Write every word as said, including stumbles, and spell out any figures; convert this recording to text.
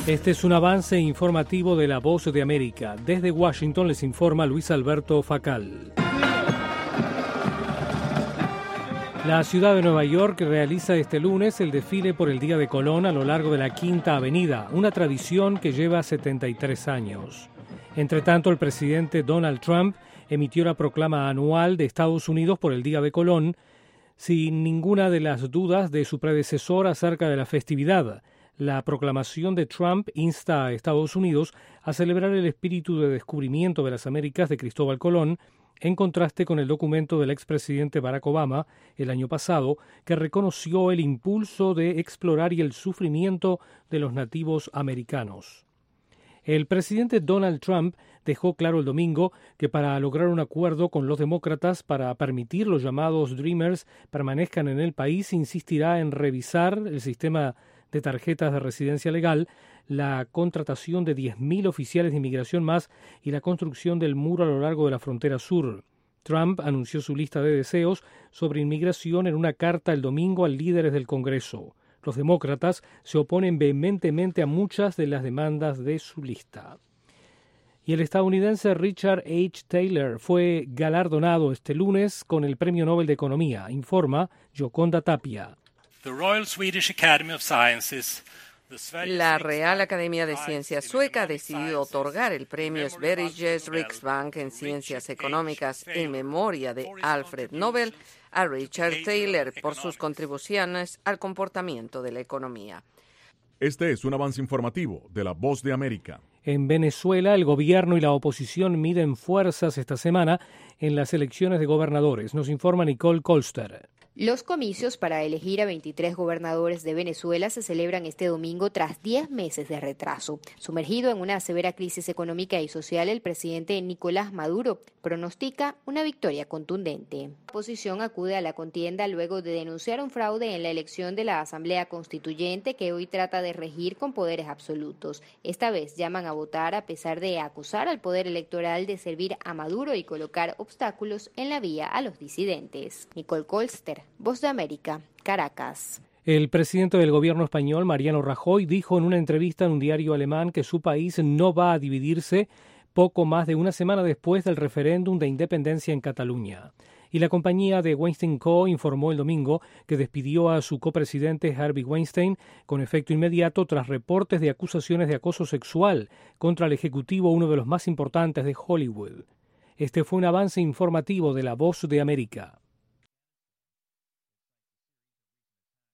Este es un avance informativo de La Voz de América. Desde Washington les informa Luis Alberto Facal. La ciudad de Nueva York realiza este lunes el desfile por el Día de Colón a lo largo de la Quinta Avenida, una tradición que lleva setenta y tres años. Entre tanto, el presidente Donald Trump emitió la proclama anual de Estados Unidos por el Día de Colón, sin ninguna de las dudas de su predecesor acerca de la festividad. La proclamación de Trump insta a Estados Unidos a celebrar el espíritu de descubrimiento de las Américas de Cristóbal Colón, en contraste con el documento del expresidente Barack Obama el año pasado, que reconoció el impulso de explorar y el sufrimiento de los nativos americanos. El presidente Donald Trump dejó claro el domingo que para lograr un acuerdo con los demócratas para permitir los llamados Dreamers permanezcan en el país, insistirá en revisar el sistema de tarjetas de residencia legal, la contratación de diez mil oficiales de inmigración más y la construcción del muro a lo largo de la frontera sur. Trump anunció su lista de deseos sobre inmigración en una carta el domingo a líderes del Congreso. Los demócratas se oponen vehementemente a muchas de las demandas de su lista. Y el estadounidense Richard H. Taylor fue galardonado este lunes con el Premio Nobel de Economía, informa Yoconda Tapia. La Real Academia de Ciencias Sueca ha decidido otorgar el premio Sveriges Riksbank en Ciencias Económicas en memoria de Alfred Nobel a Richard Taylor por sus contribuciones al comportamiento de la economía. Este es un avance informativo de La Voz de América. En Venezuela, el gobierno y la oposición miden fuerzas esta semana en las elecciones de gobernadores. Nos informa Nicole Colster. Los comicios para elegir a veintitrés gobernadores de Venezuela se celebran este domingo tras diez meses de retraso. Sumergido en una severa crisis económica y social, el presidente Nicolás Maduro pronostica una victoria contundente. La oposición acude a la contienda luego de denunciar un fraude en la elección de la Asamblea Constituyente que hoy trata de regir con poderes absolutos. Esta vez llaman a votar a pesar de acusar al poder electoral de servir a Maduro y colocar obstáculos en la vía a los disidentes. Nicole Colster, Voz de América, Caracas. El presidente del gobierno español, Mariano Rajoy, dijo en una entrevista en un diario alemán que su país no va a dividirse poco más de una semana después del referéndum de independencia en Cataluña. Y la compañía de Weinstein Co. informó el domingo que despidió a su copresidente Harvey Weinstein con efecto inmediato tras reportes de acusaciones de acoso sexual contra el ejecutivo, uno de los más importantes de Hollywood. Este fue un avance informativo de La Voz de América.